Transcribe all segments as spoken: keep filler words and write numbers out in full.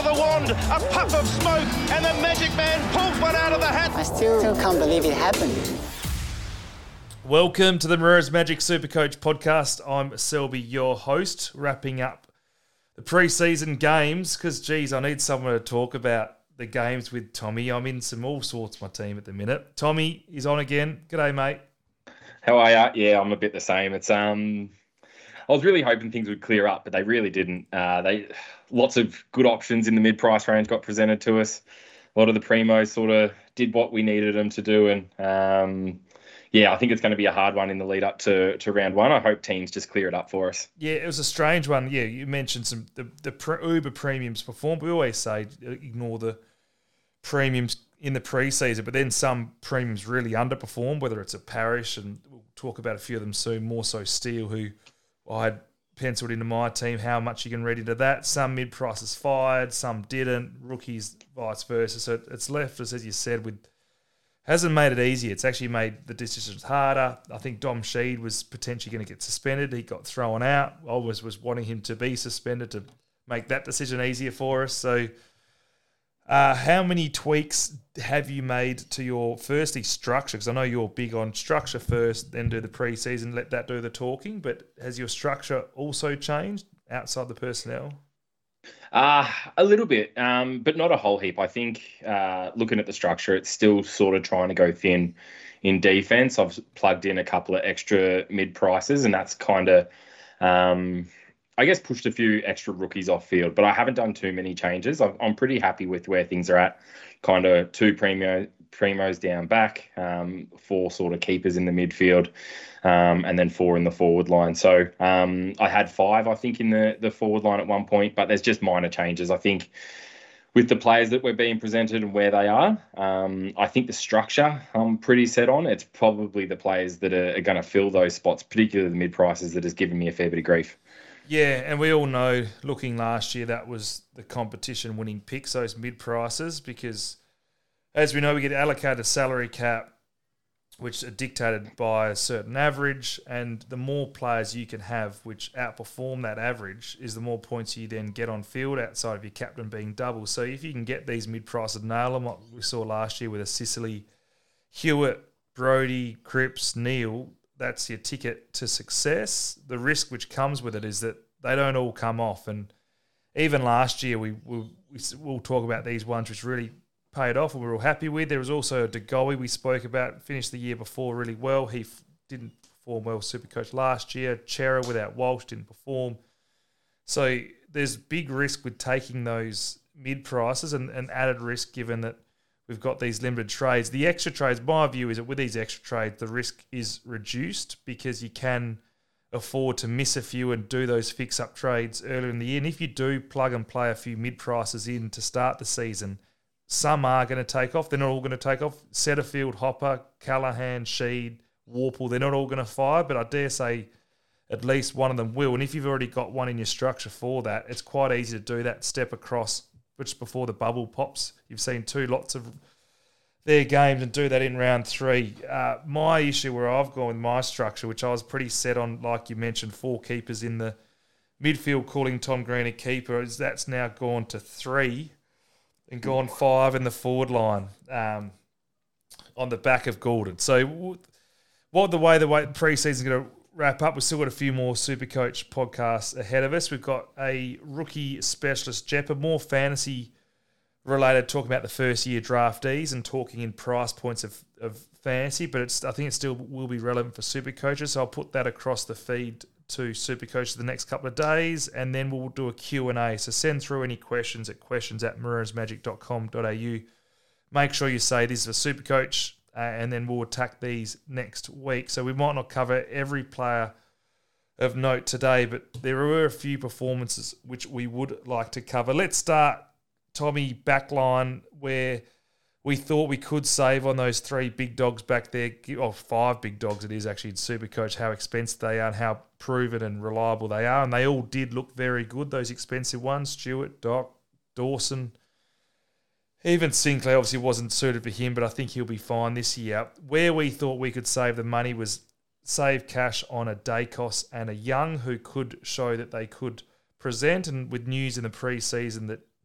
the wand, a puff of smoke, and the magic man pulls one out of the hat. I still, still can't believe it happened. Welcome to the Moreira's Magic Supercoach podcast. I'm Selby, your host, wrapping up the pre-season games because, geez, I need someone to talk about the games with Tommy. I'm in some all sorts of my team at the minute. Tommy is on again. G'day, mate. How are you? Yeah, I'm a bit the same. It's um, I was really hoping things would clear up, but they really didn't. Uh, they lots of good options in the mid-price range got presented to us. A lot of the primos sort of did what we needed them to do, and um. Yeah, I think it's going to be a hard one in the lead up to, to round one. I hope teams just clear it up for us. Yeah, it was a strange one. Yeah, you mentioned some the, the pre, Uber premiums performed. We always say ignore the premiums in the preseason, but then some premiums really underperform, whether it's a Parish, and we'll talk about a few of them soon, more so Steele, who I had penciled into my team, how much you can read into that. Some mid-prices fired, some didn't, rookies, vice versa. So it's left us, as you said, with... Hasn't made it easy. It's actually made the decisions harder. I think Dom Sheed was potentially going to get suspended. He got thrown out. I was, was wanting him to be suspended to make that decision easier for us. So uh, how many tweaks have you made to your, firstly, structure? Because I know you're big on structure first, then do the preseason, let that do the talking. But has your structure also changed outside the personnel? Uh, a little bit, um, but not a whole heap. I think uh, looking at the structure, it's still sort of trying to go thin in defence. I've plugged in a couple of extra mid-prices, and that's kind of, um, I guess, pushed a few extra rookies off field. But I haven't done too many changes. I've, I'm pretty happy with where things are at. Kind of two primo, primos down back, um, four sort of keepers in the midfield, um, and then four in the forward line. So um, I had five, I think, in the, the forward line at one point, but there's just minor changes. I think with the players that we're being presented and where they are, um, I think the structure I'm pretty set on. It's probably the players that are, are going to fill those spots, particularly the mid-prices, that has given me a fair bit of grief. Yeah, and we all know, looking last year, that was the competition winning picks, those mid-prices, because as we know, we get allocated a salary cap, which are dictated by a certain average, and the more players you can have which outperform that average is the more points you then get on field outside of your captain being double. So if you can get these mid-prices, nail them, like we saw last year with a Sicily, Hewitt, Brodie, Cripps, Neil, that's your ticket to success. The risk which comes with it is that they don't all come off. And even last year, we, we, we'll talk about these ones which really paid off and we were all happy with. There was also a De Goey we spoke about, finished the year before really well. He f- didn't perform well Supercoach last year. Chera without Walsh didn't perform. So there's big risk with taking those mid-prices and, and added risk given that we've got these limited trades. The extra trades, my view is that with these extra trades, the risk is reduced because you can afford to miss a few and do those fix-up trades earlier in the year. And if you do plug and play a few mid-prices in to start the season, some are going to take off. They're not all going to take off. Setterfield, Hopper, Callaghan, Sheed, Warple, they're not all going to fire, but I dare say at least one of them will. And if you've already got one in your structure for that, it's quite easy to do that step across just before the bubble pops. You've seen two lots of their games and do that in round three. Uh, my issue where I've gone with my structure, which I was pretty set on, like you mentioned, four keepers in the midfield, calling Tom Green a keeper, is that's now gone to three and gone five in the forward line um, on the back of Gordon. So what the way the way pre-season's going to wrap up, we've still got a few more Supercoach podcasts ahead of us. We've got a rookie specialist, Jeppa, more fantasy related, talking about the first year draftees and talking in price points of, of fantasy, but it's I think it still will be relevant for Supercoaches. So I'll put that across the feed to Supercoaches the next couple of days, and then we'll do a Q and A. So send through any questions at questions at moreiras magic dot com dot a u. Make sure you say this is a Supercoach, uh, and then we'll attack these next week. So we might not cover every player of note today, but there were a few performances which we would like to cover. Let's start, Tommy, backline, where we thought we could save on those three big dogs back there, or five big dogs it is actually in Supercoach, how expensive they are and how proven and reliable they are. And they all did look very good, those expensive ones. Stewart, Doc, Dawson, even Sinclair obviously wasn't suited for him, but I think he'll be fine this year. Where we thought we could save the money was save cash on a Dacos and a Young, who could show that they could present. And with news in the pre-season that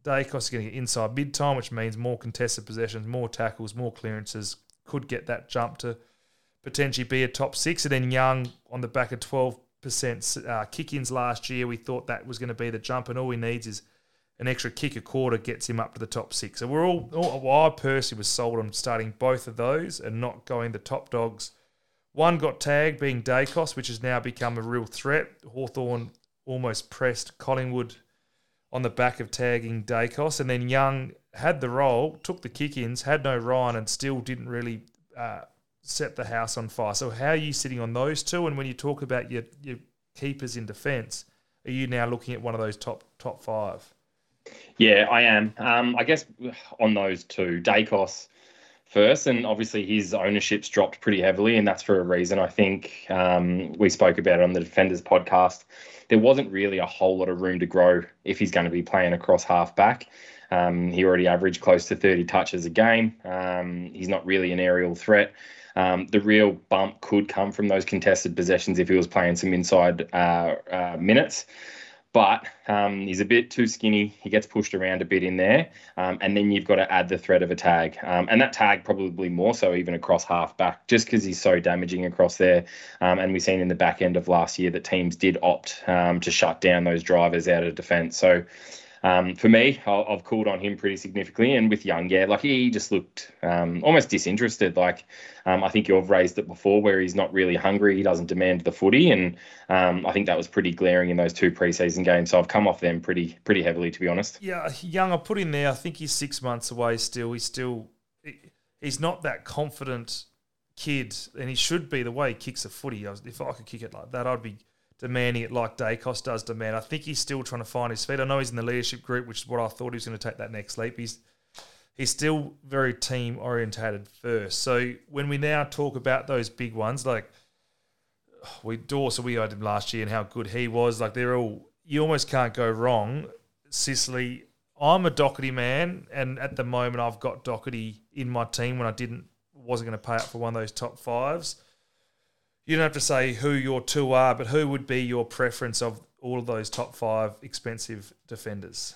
Dacos is going to get inside mid-time, which means more contested possessions, more tackles, more clearances, could get that jump to potentially be a top six. And then Young, on the back of twelve percent uh, kick-ins last year, we thought that was going to be the jump, and all he needs is an extra kick a quarter gets him up to the top six. So we're all, all well, I personally was sold on starting both of those and not going the top dogs. One got tagged, being Dacos, which has now become a real threat. Hawthorn almost pressed Collingwood on the back of tagging Dacos, and then Young had the role, took the kick-ins, had no Ryan, and still didn't really uh, set the house on fire. So how are you sitting on those two? And when you talk about your, your keepers in defence, are you now looking at one of those top top five? Yeah, I am. Um, I guess on those two, Dacos first, and obviously his ownership's dropped pretty heavily, and that's for a reason. I think um, we spoke about it on the Defenders podcast. There wasn't really a whole lot of room to grow if he's going to be playing across half back. Um, he already averaged close to thirty touches a game. Um, he's not really an aerial threat. Um, the real bump could come from those contested possessions if he was playing some inside uh, uh, minutes. But um, he's a bit too skinny. He gets pushed around a bit in there. Um, and then you've got to add the threat of a tag. Um, and that tag probably more so even across half back, just because he's so damaging across there. Um, and we've seen in the back end of last year that teams did opt um, to shut down those drivers out of defence. So um, for me, I've called on him pretty significantly. And with Young, yeah, like he just looked um, almost disinterested. Like um, I think you've raised it before, where he's not really hungry. He doesn't demand the footy. And um, I think that was pretty glaring in those two preseason games. So I've come off them pretty pretty heavily, to be honest. Yeah, Young, I put in there. I think he's six months away still. He's still, he's not that confident kid, and he should be the way he kicks a footy. If I could kick it like that, I'd be demanding it like Dacos does demand. I think he's still trying to find his feet. I know he's in the leadership group, which is what I thought he was going to take that next leap. He's he's still very team orientated first. So when we now talk about those big ones, like we Dawson, we had him last year and how good he was. Like they're all, you almost can't go wrong. Sicily, I'm a Doherty man, and at the moment I've got Doherty in my team when I didn't wasn't going to pay up for one of those top fives. You don't have to say who your two are, but who would be your preference of all of those top five expensive defenders?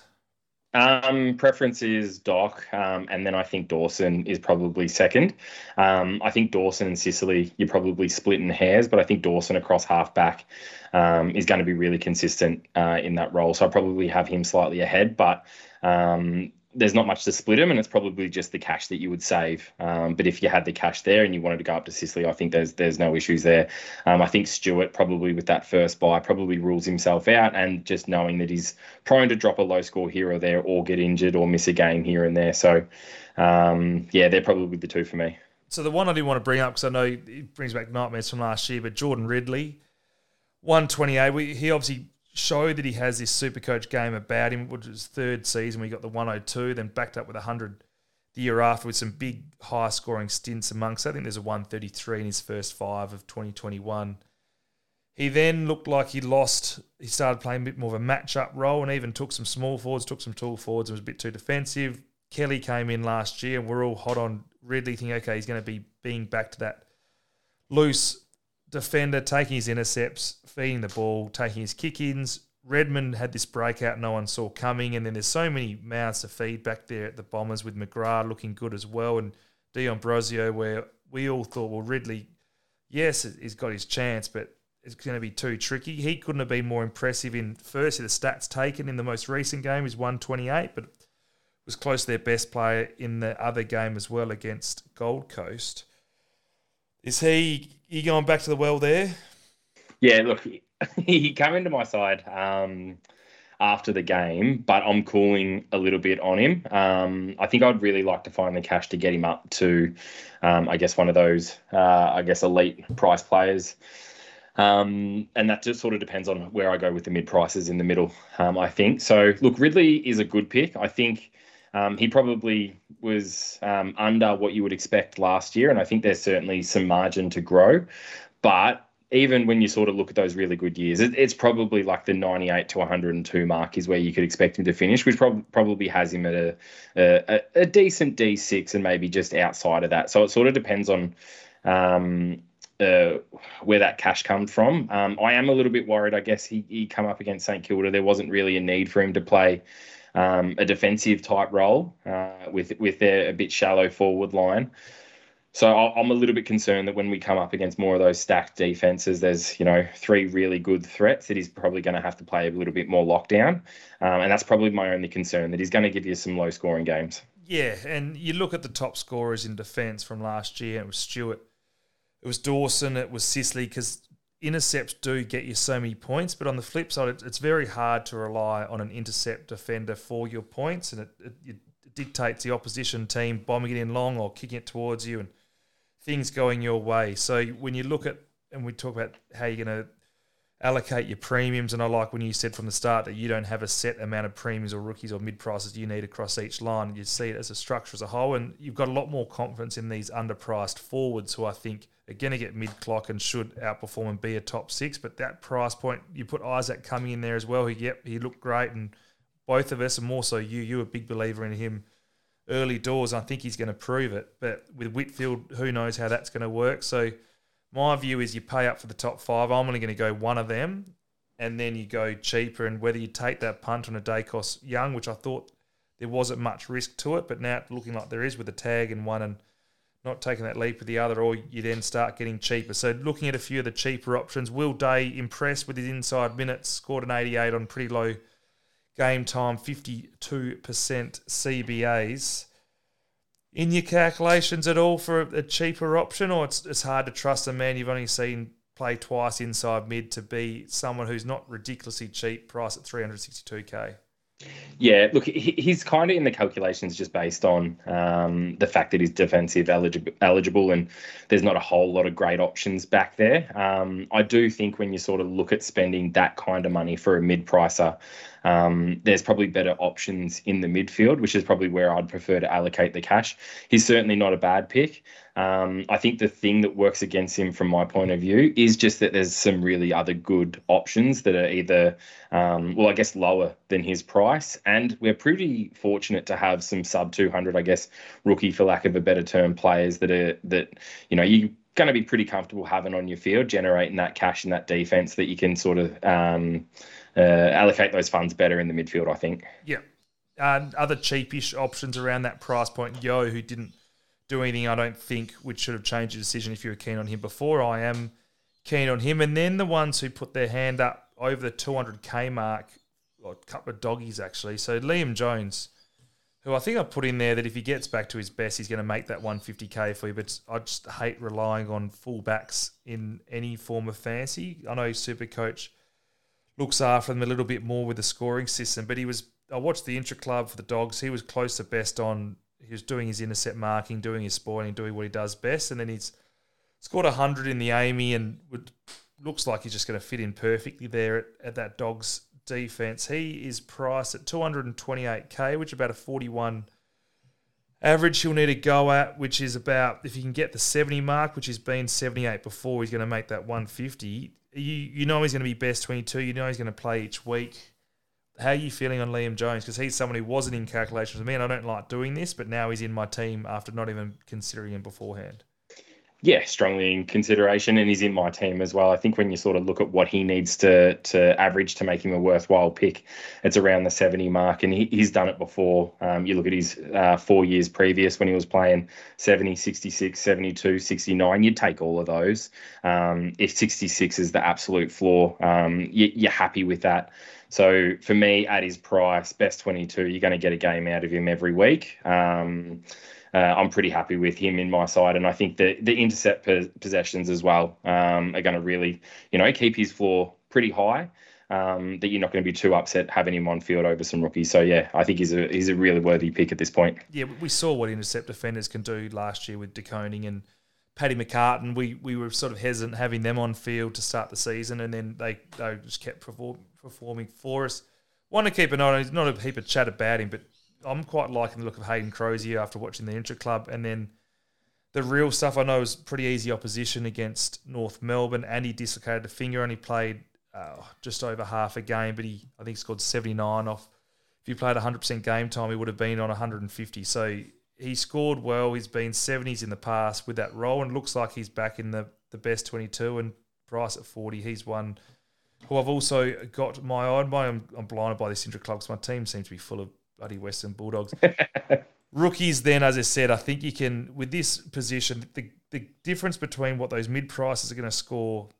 Um, preference is Doc, um, and then I think Dawson is probably second. Um, I think Dawson and Sicily, you're probably splitting hairs, but I think Dawson across half back um, is going to be really consistent uh, in that role. So I probably have him slightly ahead, but um, there's not much to split him, and it's probably just the cash that you would save. Um, but if you had the cash there and you wanted to go up to Sicily, I think there's there's no issues there. Um, I think Stewart probably with that first buy probably rules himself out, and just knowing that he's prone to drop a low score here or there, or get injured or miss a game here and there. So, um, yeah, they're probably the two for me. So the one I do want to bring up, because I know it brings back nightmares from last year, but Jordan Ridley, one twenty-eight. We, he obviously showed that he has this Supercoach game about him, which was third season. We got the one oh two, then backed up with one hundred the year after with some big high-scoring stints amongst. I think there's a one thirty-three in his first five of twenty twenty-one. He then looked like he lost. He started playing a bit more of a match-up role and even took some small forwards, took some tall forwards and was a bit too defensive. Kelly came in last year and we're all hot on Ridley, thinking, okay, he's going to be being back to that loose defender, taking his intercepts, feeding the ball, taking his kick-ins. Redmond had this breakout no one saw coming, and then there's so many mouths to feed back there at the Bombers, with McGrath looking good as well, and Dion Brosio, where we all thought, well, Ridley, yes, he's got his chance, but it's going to be too tricky. He couldn't have been more impressive in, firstly, the stats taken in the most recent game is one twenty-eight, but was close to their best player in the other game as well against Gold Coast. Is he, he going back to the well there? Yeah, look, he came into my side um, after the game, but I'm cooling a little bit on him. Um, I think I'd really like to find the cash to get him up to, um, I guess, one of those, uh, I guess, elite price players. Um, and that just sort of depends on where I go with the mid prices in the middle, um, I think. So, look, Ridley is a good pick. I think um, he probably was um, under what you would expect last year, and I think there's certainly some margin to grow. But even when you sort of look at those really good years, it, it's probably like the ninety-eight to one hundred two mark is where you could expect him to finish, which prob- probably has him at a, a, a decent D six and maybe just outside of that. So it sort of depends on um, uh, where that cash comes from. Um, I am a little bit worried, I guess, he, he come up against St Kilda. There wasn't really a need for him to play um, a defensive type role uh, with with their a bit shallow forward line. So I'm a little bit concerned that when we come up against more of those stacked defenses, there's, you know, three really good threats that he's probably going to have to play a little bit more lockdown. Um, and that's probably my only concern, that he's going to give you some low scoring games. Yeah, and you look at the top scorers in defence from last year, it was Stewart, it was Dawson, it was Sicily, because intercepts do get you so many points, but on the flip side, it, it's very hard to rely on an intercept defender for your points, and it, it, it dictates the opposition team bombing it in long or kicking it towards you and things going your way. So when you look at, and we talk about how you're going to allocate your premiums, and I like when you said from the start that you don't have a set amount of premiums or rookies or mid-prices you need across each line. You see it as a structure as a whole, and you've got a lot more confidence in these underpriced forwards who I think are going to get mid-clock and should outperform and be a top six. But that price point, you put Isaac coming in there as well, who, yep, he looked great, and both of us, and more so you, you're a big believer in him early doors. I think he's going to prove it. But with Whitfield, who knows how that's going to work. So my view is you pay up for the top five. I'm only going to go one of them, and then you go cheaper. And whether you take that punt on a Dacos Young, which I thought there wasn't much risk to it, but now it's looking like there is with a tag in one and not taking that leap with the other, or you then start getting cheaper. So looking at a few of the cheaper options, Will Day impressed with his inside minutes, scored an eighty-eight on pretty low game time, fifty-two percent C B As. In your calculations at all for a cheaper option, or it's it's hard to trust a man you've only seen play twice inside mid to be someone who's not ridiculously cheap, price at three hundred sixty-two K? Yeah, look, he's kind of in the calculations just based on um, the fact that he's defensive eligible, eligible and there's not a whole lot of great options back there. Um, I do think when you sort of look at spending that kind of money for a mid-pricer, um, there's probably better options in the midfield, which is probably where I'd prefer to allocate the cash. He's certainly not a bad pick. Um, I think the thing that works against him from my point of view is just that there's some really other good options that are either, um, well, I guess lower than his price. And we're pretty fortunate to have some sub two hundred, I guess, rookie, for lack of a better term, players that are, that, you know, you're going to be pretty comfortable having on your field, generating that cash and that defense that you can sort of um, uh, allocate those funds better in the midfield, I think. Yeah. Uh, other cheapish options around that price point, Yo, who didn't do anything, I don't think, which should have changed your decision if you were keen on him before. I am keen on him. And then the ones who put their hand up over the two hundred K mark, or a couple of doggies actually. So Liam Jones, who I think I put in there that if he gets back to his best, he's going to make that one hundred fifty K for you. But I just hate relying on fullbacks in any form of fantasy. I know Supercoach looks after them a little bit more with the scoring system, but he was, I watched the intra-club for the Dogs. He was close to best on, he was doing his intercept marking, doing his spoiling, doing what he does best. And then he's scored one hundred in the Amy and would, looks like he's just going to fit in perfectly there at, at that Dogs defence. He is priced at two hundred twenty-eight K, which is about a forty-one average he'll need to go at, which is about, if he can get the seventy mark, which has been seventy-eight before, he's going to make that one hundred fifty. You, you know he's going to be best twenty-two. You know he's going to play each week. How are you feeling on Liam Jones? Because he's someone who wasn't in calculations with me, and I don't like doing this, but now he's in my team after not even considering him beforehand. Yeah, strongly in consideration, and he's in my team as well. I think when you sort of look at what he needs to to average to make him a worthwhile pick, it's around the seventy mark, and he, he's done it before. Um, you look at his uh, four years previous when he was playing seventy, sixty-six, seventy-two, sixty-nine, you'd take all of those. Um, if sixty-six is the absolute floor, um, you, you're happy with that. So for me, at his price, best twenty-two, you're going to get a game out of him every week. Um, uh, I'm pretty happy with him in my side, and I think that the intercept pos- possessions as well um, are going to really, you know, keep his floor pretty high. Um, that you're not going to be too upset having him on field over some rookies. So yeah, I think he's a he's a really worthy pick at this point. Yeah, we saw what intercept defenders can do last year with De Koning and Paddy McCartan. We we were sort of hesitant having them on field to start the season, and then they, they just kept perform, performing for us. Want to keep an eye on him. Not a heap of chat about him, but I'm quite liking the look of Hayden Crozier after watching the intra-club. And then the real stuff I know is pretty easy opposition against North Melbourne, and he dislocated a finger, only played uh, just over half a game, but he I think scored seventy-nine off. If he played one hundred percent game time, he would have been on one hundred fifty. So he scored well. He's been seventies in the past with that role, and looks like he's back in the, the best twenty-two, and price at forty. He's one who I've also got my eye on. I'm, I'm blinded by this intra-club because my team seems to be full of bloody Western Bulldogs. Rookies then, as I said, I think you can, with this position, the, the difference between what those mid-prices are going to score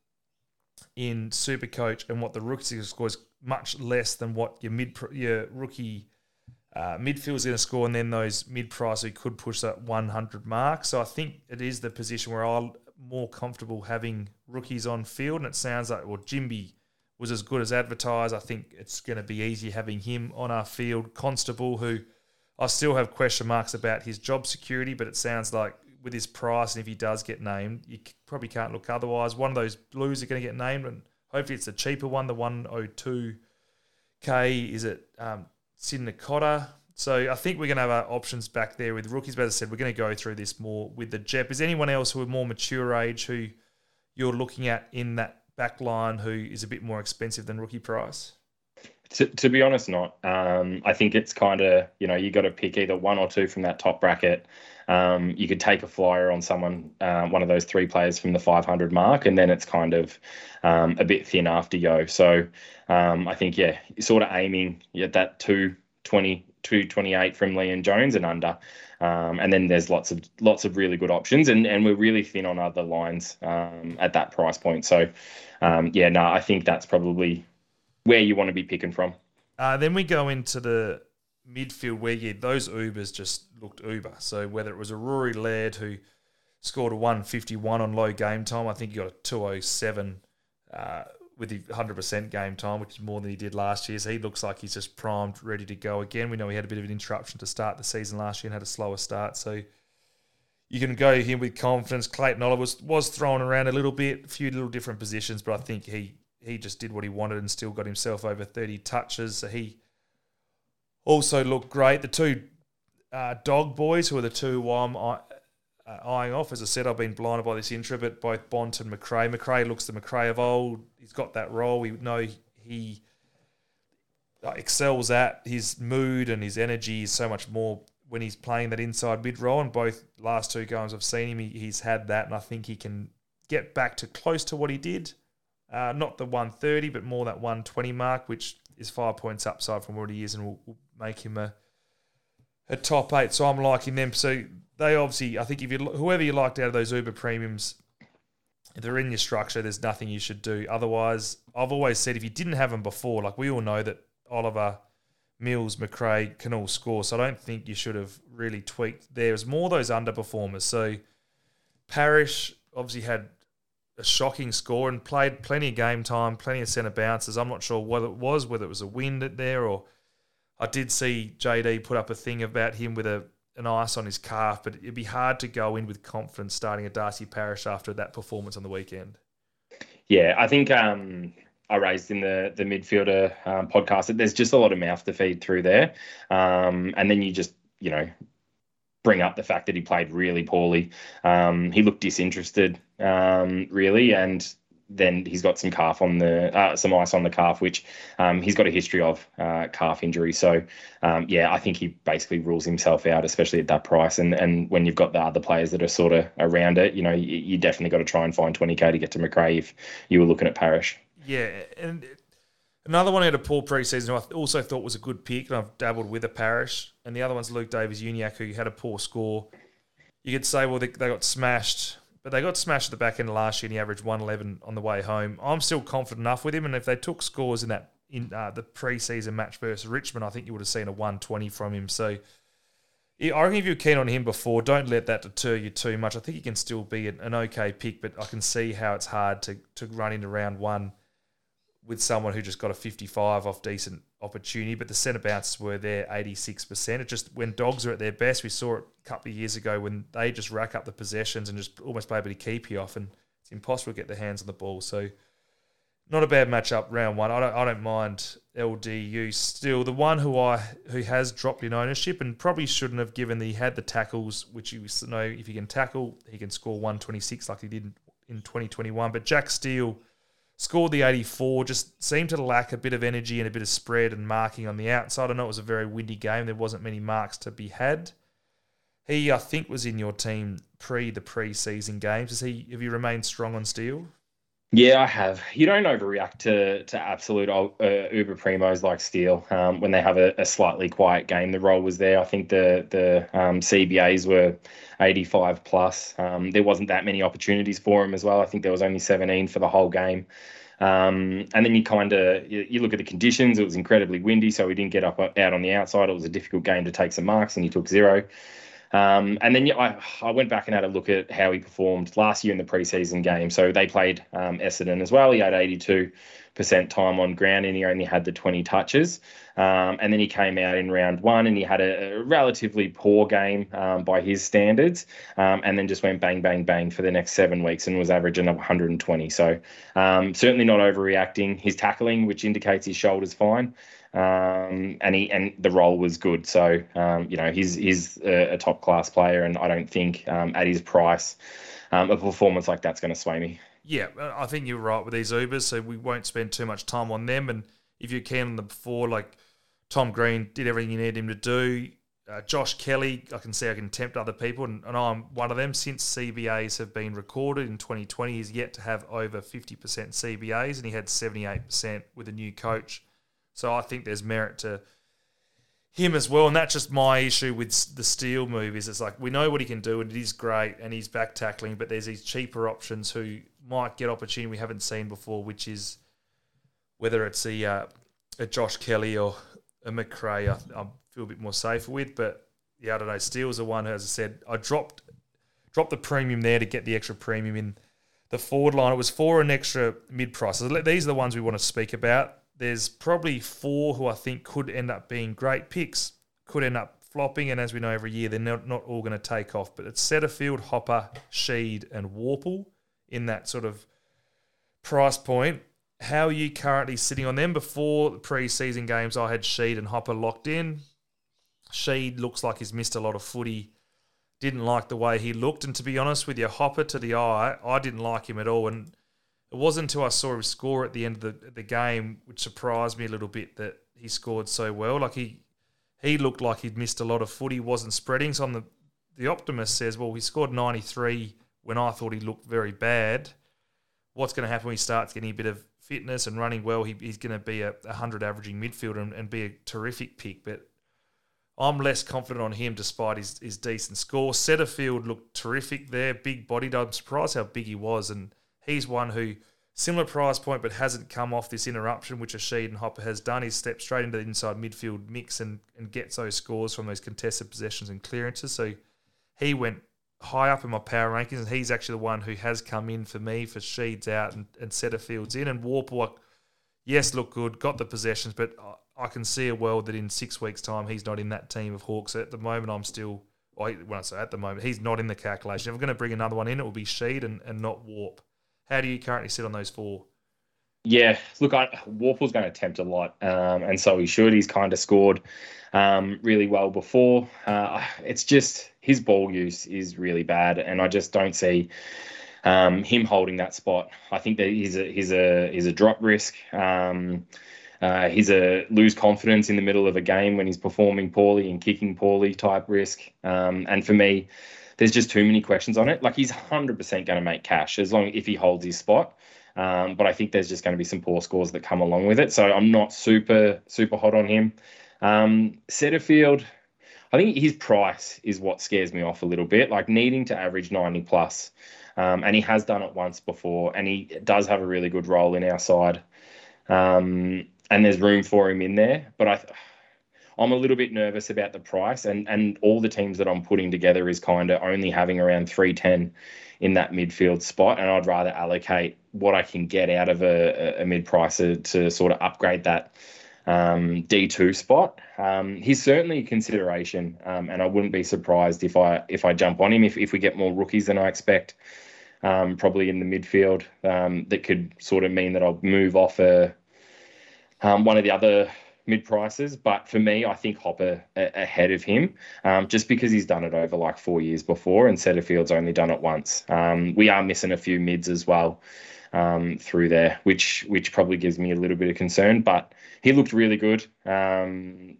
in Supercoach and what the rookies are going to score is much less than what your mid your rookie uh, midfield is going to score, and then those mid-price who could push that one hundred mark. So I think it is the position where I'm more comfortable having rookies on field, and it sounds like, well, Jimby was as good as advertised. I think it's going to be easy having him on our field. Constable, who I still have question marks about his job security, but it sounds like with his price, and if he does get named, you probably can't look otherwise. One of those Blues are going to get named, and hopefully it's a cheaper one, the one oh two K. Is it um, Sydney Cotter? So I think we're going to have our options back there with rookies. But as I said, we're going to go through this more with the Jep. Is anyone else who are more mature age who you're looking at in that back line who is a bit more expensive than rookie price? To, to be honest, not. Um, I think it's kind of, you know, you got to pick either one or two from that top bracket. Um, you could take a flyer on someone, uh, one of those three players from the five hundred mark, and then it's kind of um, a bit thin after Yo. So um, I think, yeah, you're sort of aiming at that two twenty, two twenty-eight from Leon Jones and under. Um, and then there's lots of lots of really good options, and, and we're really thin on other lines um, at that price point. So, um, yeah, no, I think that's probably where you want to be picking from. Uh, then we go into the midfield where yeah, those Ubers just looked Uber. So whether it was a Rory Laird who scored a one fifty-one on low game time, I think he got a two oh seven uh, with the one hundred percent game time, which is more than he did last year. So he looks like he's just primed, ready to go again. We know he had a bit of an interruption to start the season last year and had a slower start. So you can go here with confidence. Clayton Oliver was, was thrown around a little bit, a few little different positions, but I think he He just did what he wanted and still got himself over thirty touches. So he also looked great. The two uh, dog boys, who are the two who I'm uh, eyeing off. As I said, I've been blinded by this intro, but both Bont and McRae. McRae looks the McRae of old. He's got that role. We know he uh, excels at. His mood and his energy is so much more when he's playing that inside mid role. And both last two games I've seen him, he, he's had that, and I think he can get back to close to what he did. Uh, not the one thirty, but more that one twenty mark, which is five points upside from what he is, and will, will make him a a top eight. So I'm liking them. So they obviously, I think if you whoever you liked out of those Uber premiums, if they're in your structure, there's nothing you should do. Otherwise, I've always said if you didn't have them before, like we all know that Oliver, Mills, McRae can all score. So I don't think you should have really tweaked. There's more those underperformers. So Parrish obviously had a shocking score and played plenty of game time, plenty of centre bounces. I'm not sure what it was, whether it was a wind there or I did see J D put up a thing about him with a an ice on his calf, but it'd be hard to go in with confidence starting a Darcy Parish after that performance on the weekend. Yeah, I think um, I raised in the, the midfielder um, podcast that there's just a lot of mouth to feed through there. Um, and then you just, you know, bring up the fact that he played really poorly. Um, he looked disinterested, um, really, and then he's got some calf on the uh, some ice on the calf, which um, he's got a history of uh, calf injury. So, um, yeah, I think he basically rules himself out, especially at that price. And and when you've got the other players that are sort of around it, you know, you, you definitely got to try and find twenty K to get to McRae if you were looking at Parrish. Yeah, and another one who had a poor preseason who I also thought was a good pick, and I've dabbled with a Parrish, and the other one's Luke Davies-Uniacke, who had a poor score. You could say, well, they, they got smashed, but they got smashed at the back end of last year, and he averaged one eleven on the way home. I'm still confident enough with him, and if they took scores in that in uh, the preseason match versus Richmond, I think you would have seen a one twenty from him. So I reckon if you're keen on him before, don't let that deter you too much. I think he can still be an, an okay pick, but I can see how it's hard to, to run into round one with someone who just got a fifty-five off decent opportunity, but the centre bounces were there eighty-six percent. It just, when Dogs are at their best, we saw it a couple of years ago when they just rack up the possessions and just almost play able to keep you off, and it's impossible to get their hands on the ball. So not a bad matchup round one. I don't I don't mind L D U still. The one who I who has dropped in ownership and probably shouldn't have, given that he had the tackles, which you know if he can tackle, he can score one twenty-six like he did in twenty twenty-one. But Jack Steele scored the eighty-four, just seemed to lack a bit of energy and a bit of spread and marking on the outside. I know it was a very windy game. There wasn't many marks to be had. He, I think, was in your team pre the pre-season games. Has he, have you remained strong on Steele? Yeah, I have. You don't overreact to to absolute uh, uber primos like Steele um, when they have a, a slightly quiet game. The role was there. I think the the um, C B As were eighty-five plus. Um, there wasn't that many opportunities for him as well. I think there was only seventeen for the whole game. Um, and then you kind of you, you look at the conditions. It was incredibly windy, so he didn't get up out on the outside. It was a difficult game to take some marks, and he took zero. Um, and then yeah, I, I went back and had a look at how he performed last year in the preseason game. So they played um, Essendon as well. He had eighty-two percent time on ground and he only had the twenty touches. Um, and then he came out in round one and he had a, a relatively poor game um, by his standards. Um, and then just went bang, bang, bang for the next seven weeks and was averaging one hundred twenty. So um, certainly not overreacting. His tackling, which indicates his shoulder's fine. Um, and he and the role was good. So um, you know he's he's a, a top class player, and I don't think um, at his price um, a performance like that's going to sway me. Yeah, I think you're right with these Ubers, so we won't spend too much time on them. And if you can on them before, like Tom Green did everything you needed him to do. Uh, Josh Kelly, I can see I can tempt other people, and, and I'm one of them. Since C B As have been recorded in twenty twenty, he's yet to have over fifty percent C B As, and he had seventy-eight percent with a new coach. So I think there's merit to him as well. And that's just my issue with the Steele move is it's like we know what he can do and it is great and he's back tackling, but there's these cheaper options who might get opportunity we haven't seen before, which is whether it's a, uh, a Josh Kelly or a McRae I, I feel a bit more safer with. But yeah, I don't know. Steele's the one who, as I said, I dropped dropped the premium there to get the extra premium in the forward line. It was for an extra mid-price. So these are the ones we want to speak about. There's probably four who I think could end up being great picks, could end up flopping, and as we know every year, they're not, not all going to take off. But it's Setterfield, Hopper, Sheed, and Warple in that sort of price point. How are you currently sitting on them? Before the pre-season games, I had Sheed and Hopper locked in. Sheed looks like he's missed a lot of footy. Didn't like the way he looked, and to be honest with you, Hopper to the eye, I didn't like him at all, and it wasn't until I saw him score at the end of the, the game, which surprised me a little bit that he scored so well. Like he he looked like he'd missed a lot of footy, wasn't spreading. So on the, the optimist says, well, he scored ninety-three when I thought he looked very bad. What's going to happen when he starts getting a bit of fitness and running well? He, he's going to be a one hundred averaging midfielder and, and be a terrific pick. But I'm less confident on him despite his, his decent score. Setterfield looked terrific there, big-bodied. I'm surprised how big he was, and he's one who, similar price point, but hasn't come off this interruption, which a Sheed and Hopper has done. He's stepped straight into the inside midfield mix and, and gets those scores from those contested possessions and clearances. So he went high up in my power rankings, and he's actually the one who has come in for me for Sheed's out and, and Setterfield's in. And Warple, yes, looked good, got the possessions, but I, I can see a world that in six weeks' time he's not in that team of Hawks. At the moment, I'm still, well, when I say at the moment, he's not in the calculation. If I'm going to bring another one in, it will be Sheed and, and not Warp. How do you currently sit on those four? Yeah, look, I, Warple's going to attempt a lot, um, and so he should. He's kind of scored um, really well before. Uh, it's just his ball use is really bad, and I just don't see um, him holding that spot. I think that he's a he's a he's a drop risk. Um, uh, he's a lose confidence in the middle of a game when he's performing poorly and kicking poorly type risk. Um, and for me, there's just too many questions on it. Like he's one hundred percent going to make cash as long if he holds his spot. Um, but I think there's just going to be some poor scores that come along with it. So I'm not super, super hot on him. Um, Setterfield, I think his price is what scares me off a little bit, like needing to average ninety plus. Um, and he has done it once before, and he does have a really good role in our side. Um, and there's room for him in there. But I, I'm a little bit nervous about the price, and, and all the teams that I'm putting together is kind of only having around three ten in that midfield spot, and I'd rather allocate what I can get out of a, a mid-pricer to sort of upgrade that um, D two spot. Um, he's certainly a consideration, um, and I wouldn't be surprised if I if I jump on him if, if we get more rookies than I expect, um, probably in the midfield. Um, that could sort of mean that I'll move off a um, one of the other mid-prices, but for me, I think Hopper a- ahead of him, um, just because he's done it over like four years before, and Setterfield's only done it once. Um, we are missing a few mids as well um, through there, which which probably gives me a little bit of concern. But he looked really good, um,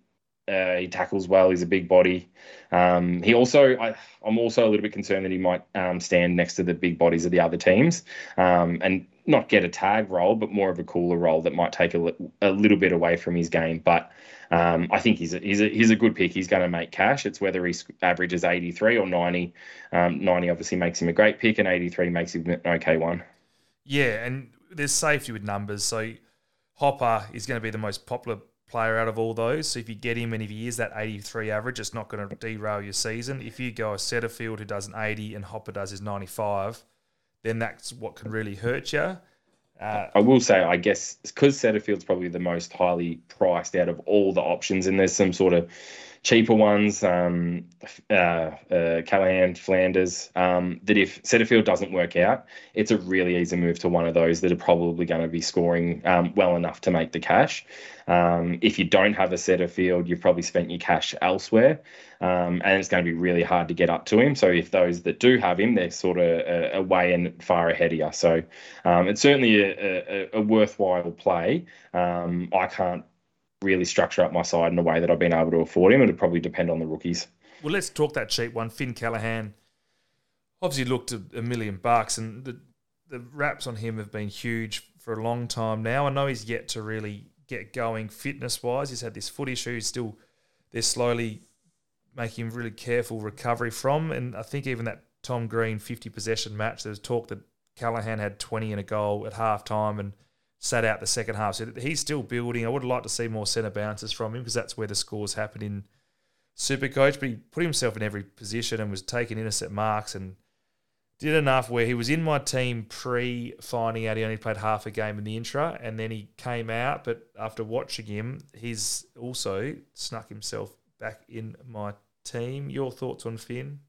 Uh, he tackles well. He's a big body. Um, he also, I, I'm also a little bit concerned that he might um, stand next to the big bodies of the other teams um, and not get a tag role, but more of a cooler role that might take a, a little bit away from his game. But um, I think he's a, he's a, he's a good pick. He's going to make cash. It's whether he averages eighty-three or ninety. Um, ninety obviously makes him a great pick, and eighty-three makes him an okay one. Yeah, and there's safety with numbers. So Hopper is going to be the most popular player out of all those. So if you get him and if he is that eighty-three average, it's not going to derail your season. If you go a Setterfield who does an eighty and Hopper does his ninety-five, then that's what can really hurt you. Uh, I will say, I guess, because Setterfield's probably the most highly priced out of all the options, and there's some sort of cheaper ones, um, uh, uh, Callahan, Flanders, um, that if Setterfield doesn't work out, it's a really easy move to one of those that are probably going to be scoring um, well enough to make the cash. Um, if you don't have a Setterfield, you've probably spent your cash elsewhere, um, and it's going to be really hard to get up to him. So if those that do have him, they're sort of uh, away and far ahead of you. So um, it's certainly a, a, a worthwhile play. Um, I can't really structure up my side in a way that I've been able to afford him. It'll probably depend on the rookies. Well, let's talk that cheap one. Finn Callahan obviously looked a, a million bucks, and the, the raps on him have been huge for a long time now. I know he's yet to really get going fitness-wise. He's had this foot issue. Still, they're slowly making him really careful recovery from, and I think even that Tom Green fifty possession match, there was talk that Callahan had twenty and a goal at halftime and sat out the second half. So he's still building. I would like to see more centre bounces from him because that's where the scores happen in Supercoach. But he put himself in every position and was taking intercept marks and did enough where he was in my team pre-finding out he only played half a game in the intra, and then he came out. But after watching him, he's also snuck himself back in my team. Your thoughts on Finn?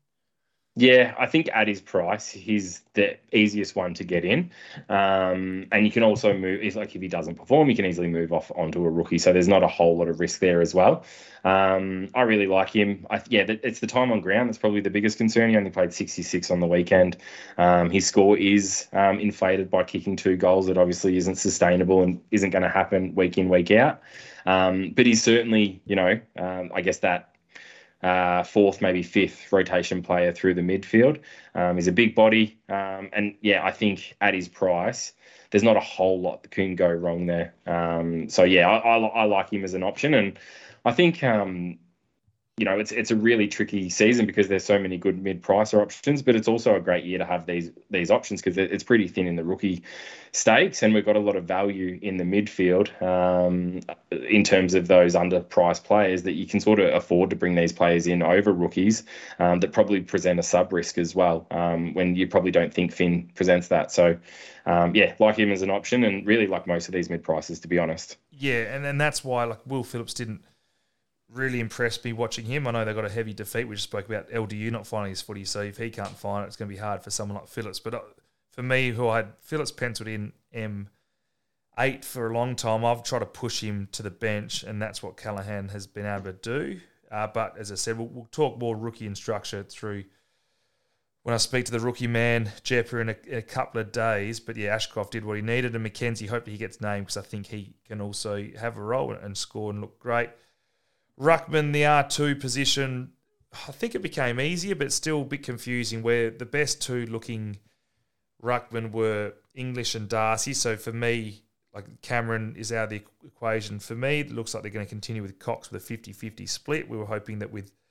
Yeah, I think at his price, he's the easiest one to get in. Um, and you can also move, it's like if he doesn't perform, you can easily move off onto a rookie. So there's not a whole lot of risk there as well. Um, I really like him. I, yeah, it's the time on ground that's probably the biggest concern. He only played sixty-six on the weekend. Um, his score is um, inflated by kicking two goals. That obviously isn't sustainable and isn't going to happen week in, week out. Um, but he's certainly, you know, um, I guess that Uh, fourth, maybe fifth rotation player through the midfield. Um, he's a big body. Um, and yeah, I think at his price, there's not a whole lot that can go wrong there. Um, so yeah, I, I, I like him as an option. And I think, um, you know, it's it's a really tricky season because there's so many good mid-pricer options, but it's also a great year to have these these options because it's pretty thin in the rookie stakes, and we've got a lot of value in the midfield um, in terms of those underpriced players that you can sort of afford to bring these players in over rookies um, that probably present a sub-risk as well um, when you probably don't think Finn presents that. So, um, yeah, like him as an option and really like most of these mid-prices, to be honest. Yeah, and, and that's why like Will Phillips didn't really impressed me watching him. I know they got a heavy defeat. We just spoke about L D U not finding his footy, so if he can't find it, it's going to be hard for someone like Phillips. But for me, who I had Phillips penciled in M eight for a long time, I've tried to push him to the bench, and that's what Callahan has been able to do. Uh, but as I said, we'll, we'll talk more rookie and structure through when I speak to the rookie man, Jepper, in a, in a couple of days. But yeah, Ashcroft did what he needed, and McKenzie, hopefully he gets named because I think he can also have a role and score and look great. Ruckman, the R two position, I think it became easier, but still a bit confusing where the best two looking Ruckman were English and Darcy. So for me, like Cameron is out of the equation. For me, it looks like they're going to continue with Cox with a fifty-fifty split. We were hoping that with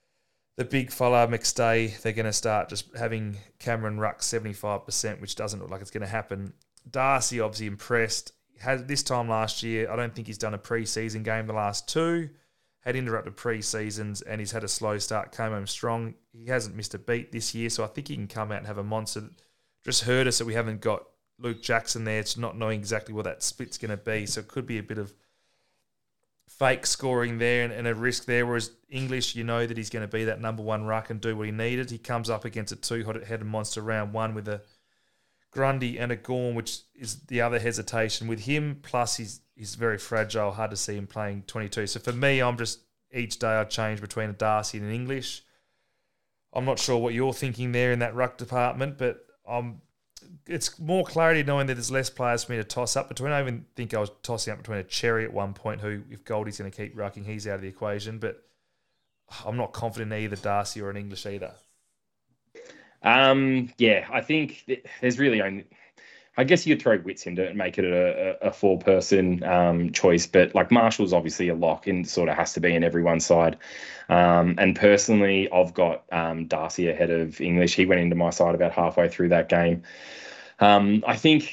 the big fella McStay, they're going to start just having Cameron Ruck seventy-five percent, which doesn't look like it's going to happen. Darcy obviously impressed. Had this time last year, I don't think he's done a pre-season game the last two. Had interrupted pre-seasons and he's had a slow start, came home strong. He hasn't missed a beat this year, so I think he can come out and have a monster. Just hurt us that we haven't got Luke Jackson there. It's not knowing exactly what that split's going to be, so it could be a bit of fake scoring there and, and a risk there, whereas English, you know that he's going to be that number one ruck and do what he needed. He comes up against a two-headed monster round one with a Grundy and a Gorm, which is the other hesitation with him, plus he's He's very fragile, hard to see him playing twenty-two. So for me, I'm just, each day I change between a Darcy and an English. I'm not sure what you're thinking there in that ruck department, but I'm it's more clarity knowing that there's less players for me to toss up between. I even think I was tossing up between a Cherry at one point, who, if Goldie's going to keep rucking, he's out of the equation. But I'm not confident in either Darcy or an English either. Um, yeah, I think there's really only... I guess you could throw Witts into it and make it a, a four-person um, choice, but like Marshall's obviously a lock and sort of has to be in everyone's side. Um, and personally, I've got um, Darcy ahead of English. He went into my side about halfway through that game. Um, I think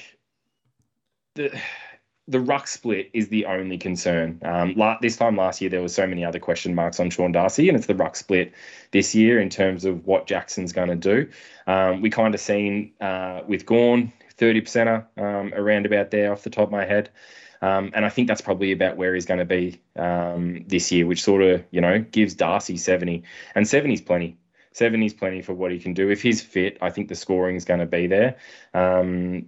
the the ruck split is the only concern. Um, la- this time last year, there was so many other question marks on Sean Darcy, and it's the ruck split this year in terms of what Jackson's going to do. Um, we kind of seen uh, with Gawn, thirty percenter um, around about there off the top of my head. Um, and I think that's probably about where he's going to be um, this year, which sort of, you know, gives Darcy seventy. And seventy's plenty. seventy's plenty for what he can do. If he's fit, I think the scoring is going to be there. Um,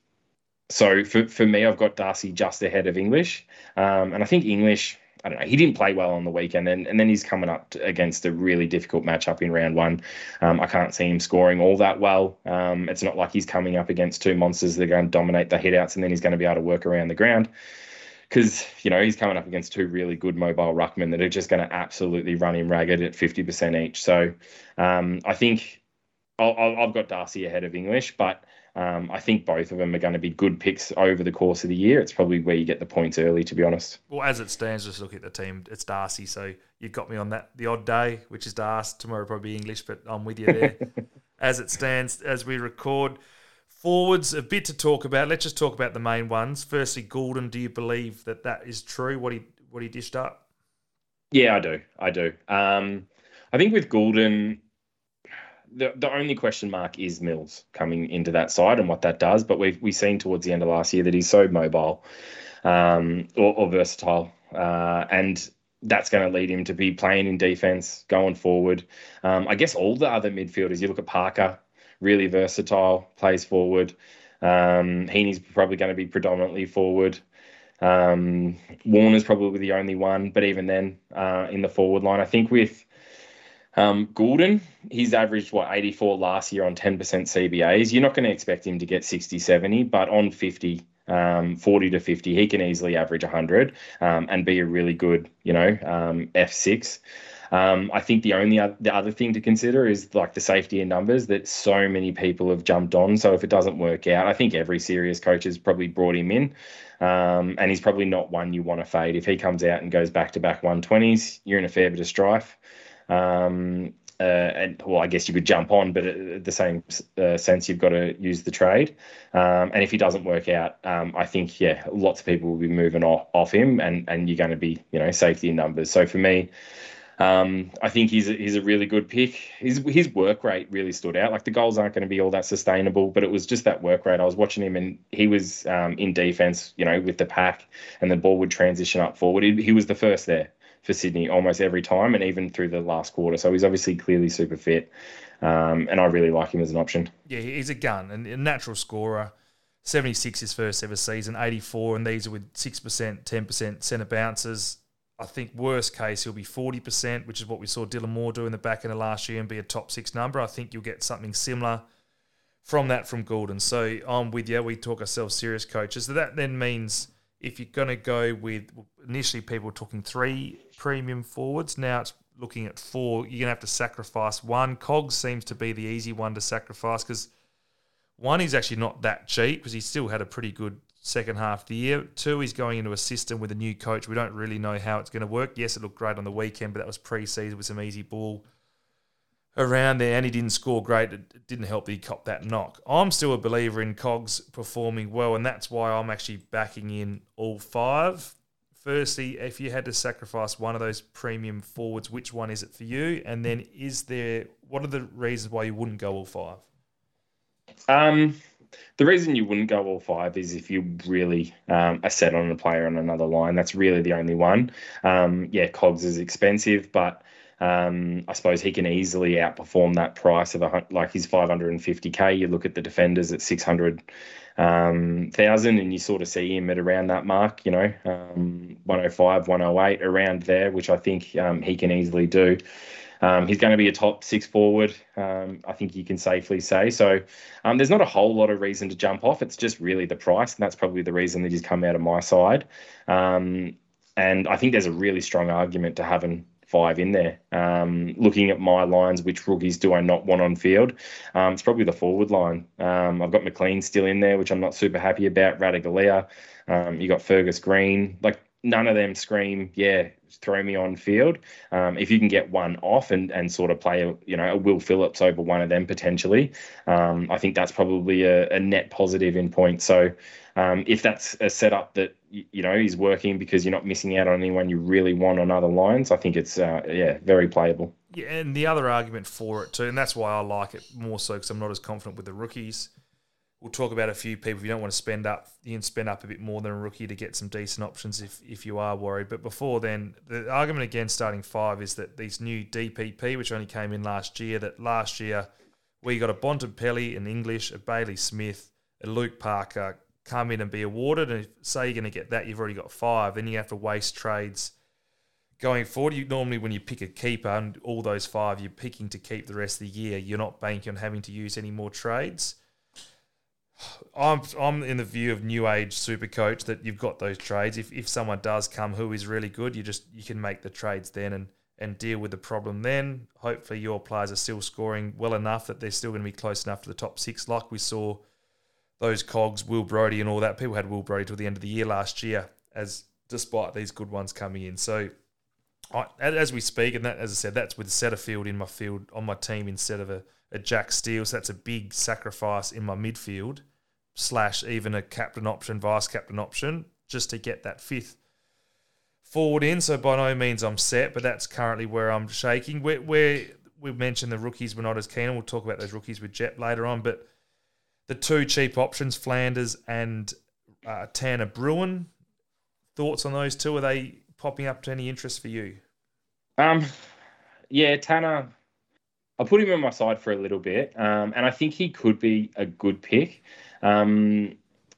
so for, for me, I've got Darcy just ahead of English. Um, and I think English, I don't know, he didn't play well on the weekend, and, and then he's coming up to, against a really difficult matchup in round one. Um, I can't see him scoring all that well. Um, it's not like he's coming up against two monsters that are going to dominate the hitouts and then he's going to be able to work around the ground. Because, you know, he's coming up against two really good mobile ruckmen that are just going to absolutely run him ragged at fifty percent each. So um, I think I'll, I'll, I've got Darcy ahead of English, but Um, I think both of them are going to be good picks over the course of the year. It's probably where you get the points early, to be honest. Well, as it stands, just look at the team. It's Darcy, so you've got me on that. The odd day, which is Darcy. Tomorrow probably English, but I'm with you there. As it stands, as we record. Forwards, a bit to talk about. Let's just talk about the main ones. Firstly, Goulden, do you believe that that is true, what he what he dished up? Yeah, I do. I do. Um, I think with Goulden... The the only question mark is Mills coming into that side and what that does. But we've we've seen towards the end of last year that he's so mobile um, or, or versatile. Uh, and that's going to lead him to be playing in defence going forward. Um, I guess all the other midfielders, you look at Parker, really versatile, plays forward. Um, Heaney's probably going to be predominantly forward. Um, Warner's probably the only one. But even then, uh, in the forward line, I think with... Um, Goulden, he's averaged, what, eighty-four last year on ten percent C B As. You're not going to expect him to get sixty, seventy, but on fifty, um, forty to fifty, he can easily average one hundred um, and be a really good, you know, um, F six. Um, I think the only other, the other thing to consider is like the safety in numbers that so many people have jumped on. So if it doesn't work out, I think every serious coach has probably brought him in. Um, and he's probably not one you want to fade. If he comes out and goes back-to-back one twenties, you're in a fair bit of strife. Um, uh, and well, I guess you could jump on, but at the same uh, sense, you've got to use the trade. Um, and if he doesn't work out, um, I think, yeah, lots of people will be moving off, off him and, and you're going to be, you know, safety in numbers. So for me, um, I think he's a, he's a really good pick. His, his work rate really stood out. Like the goals aren't going to be all that sustainable, but it was just that work rate. I was watching him and he was um, in defense, you know, with the pack and the ball would transition up forward. He, he was the first there for Sydney almost every time and even through the last quarter. So he's obviously clearly super fit. Um, and I really like him as an option. Yeah, he's a gun and a natural scorer. seventy-six his first ever season, eighty-four, and these are with six percent, ten percent centre bounces. I think worst case he'll be forty percent, which is what we saw Dylan Moore do in the back end of last year and be a top six number. I think you'll get something similar from that from Goulden. So I'm with you. We talk ourselves serious coaches. So that then means... if you're going to go with, initially people were talking three premium forwards, now it's looking at four, you're going to have to sacrifice one. Cogs seems to be the easy one to sacrifice because one, he's actually not that cheap because he still had a pretty good second half of the year. Two, he's going into a system with a new coach. We don't really know how it's going to work. Yes, it looked great on the weekend, but that was pre-season with some easy ball around there, and he didn't score great. It didn't help that he copped that knock. I'm still a believer in Cogs performing well, and that's why I'm actually backing in all five. Firstly, if you had to sacrifice one of those premium forwards, which one is it for you? And then is there, what are the reasons why you wouldn't go all five? Um, the reason you wouldn't go all five is if you really um, are set on a player on another line. That's really the only one. Um, yeah, Cogs is expensive, but Um, I suppose he can easily outperform that price of a, like his five hundred fifty K. You look at the defenders at six hundred thousand um, and you sort of see him at around that mark, you know, um, one oh five, one oh eight, around there, which I think um, he can easily do. Um, he's going to be a top six forward, um, I think you can safely say. So um, there's not a whole lot of reason to jump off. It's just really the price, and that's probably the reason that he's come out of my side. Um, and I think there's a really strong argument to having five in there. Um, looking at my lines, which rookies do I not want on field? Um, it's probably the forward line. Um, I've got McLean still in there, which I'm not super happy about. Ratugolea. Um, you got Fergus Green. Like, none of them scream, yeah, throw me on field. Um, if you can get one off and, and sort of play, a, you know, a Will Phillips over one of them potentially, um, I think that's probably a, a net positive in points. So um, if that's a setup that, you know, is working because you're not missing out on anyone you really want on other lines, I think it's, uh, yeah, very playable. Yeah, and the other argument for it too, and that's why I like it more so because I'm not as confident with the rookies. We'll talk about a few people. If you don't want to spend up, you can spend up a bit more than a rookie to get some decent options if, if you are worried. But before then, the argument against starting five is that these new D P P, which only came in last year, that last year we got a Bontempelli, an English, a Bailey Smith, a Luke Parker come in and be awarded. And if, say you're going to get that, you've already got five. Then you have to waste trades going forward. You normally, when you pick a keeper and all those five, you're picking to keep the rest of the year. You're not banking on having to use any more trades. I'm I'm in the view of new age super coach that you've got those trades. If if someone does come who is really good, you just you can make the trades then and, and deal with the problem then. Hopefully your players are still scoring well enough that they're still going to be close enough to the top six, like we saw those cogs, Will Brodie and all that. People had Will Brodie till the end of the year last year, as despite these good ones coming in. So I, as we speak, and that, as I said, that's with Setterfield in my field on my team instead of a, a Jack Steele. So that's a big sacrifice in my midfield, slash even a captain option, vice captain option, just to get that fifth forward in. So by no means I'm set, but that's currently where I'm shaking. Where, where we mentioned the rookies were not as keen, and we'll talk about those rookies with Jep later on, but the two cheap options, Flanders and uh, Tanner Bruin, thoughts on those two? Are they popping up to any interest for you? Um, yeah, Tanner, I put him on my side for a little bit, um, and I think he could be a good pick. Um,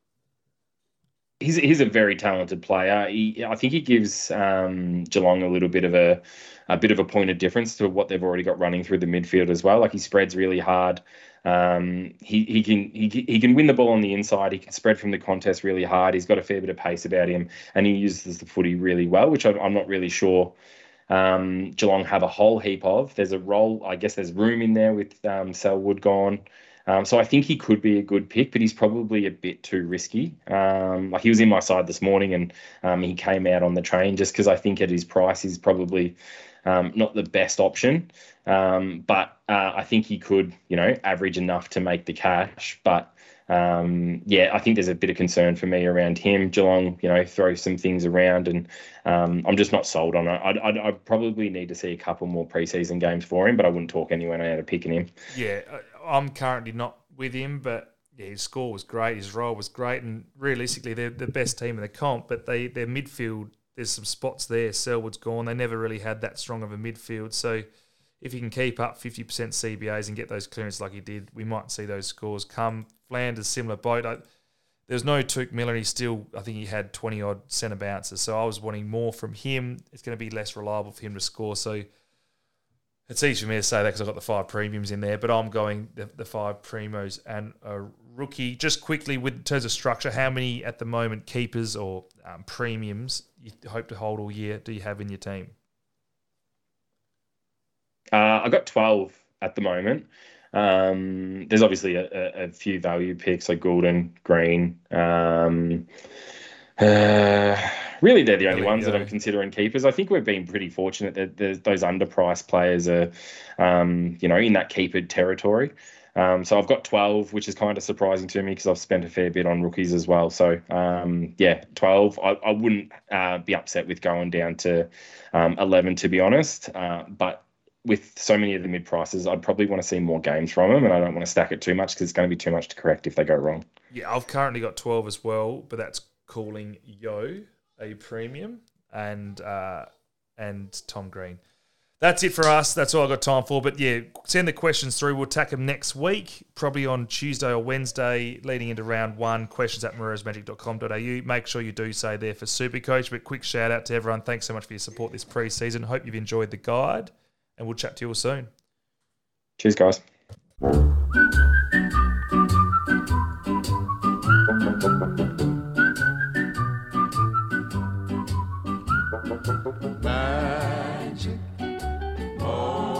he's he's a very talented player. He, I think he gives um, Geelong a little bit of a a bit of a point of difference to what they've already got running through the midfield as well. Like, he spreads really hard. Um, he he can he he can win the ball on the inside. He can spread from the contest really hard. He's got a fair bit of pace about him, and he uses the footy really well, which I'm, I'm not really sure um, Geelong have a whole heap of. There's a role, I guess. There's room in there with um, Selwood gone. Um, so I think he could be a good pick, but he's probably a bit too risky. Um, like, he was in my side this morning, and um, he came out on the train just because I think at his price he's probably um, not the best option. Um, but uh, I think he could, you know, average enough to make the cash. But um, yeah, I think there's a bit of concern for me around him. Geelong, you know, throw some things around, and um, I'm just not sold on it. I'd, I'd, I'd probably need to see a couple more preseason games for him, but I wouldn't talk anyone out of picking him. Yeah, I'm currently not with him, but yeah, his score was great, his role was great, and realistically, they're the best team in the comp, but they their midfield, there's some spots there. Selwood's gone. They never really had that strong of a midfield, so if he can keep up fifty percent C B As and get those clearances like he did, we might see those scores come. Flanders, similar boat. I, there's no Touk Miller. He still, I think he had twenty-odd centre bounces, so I was wanting more from him. It's going to be less reliable for him to score, so it's easy for me to say that because I've got the five premiums in there, but I'm going the, the five primos and a rookie. Just quickly, with in terms of structure, how many at the moment keepers or um, premiums you hope to hold all year do you have in your team? Uh, I got twelve at the moment. Um, there's obviously a, a, a few value picks like Goulden, Green. Um, uh, really, they're the only ones that I'm considering keepers. I think we've been pretty fortunate that those underpriced players are, um, you know, in that keeper territory. Um, so I've got twelve, which is kind of surprising to me because I've spent a fair bit on rookies as well. So, um, yeah, twelve. I, I wouldn't uh, be upset with going down to um, eleven, to be honest. Uh, but with so many of the mid prices, I'd probably want to see more games from them, and I don't want to stack it too much because it's going to be too much to correct if they go wrong. Yeah, I've currently got twelve as well, but that's calling Yo a premium and uh, and Tom Green. That's it for us. That's all I've got time for. But yeah, send the questions through. We'll tack them next week, probably on Tuesday or Wednesday, leading into round one. Questions at moreros magic dot com dot a u. Make sure you do say there for Supercoach. But quick shout out to everyone. Thanks so much for your support this pre-season. Hope you've enjoyed the guide. and we'll chat to you all soon. Cheers, guys. Magic moment.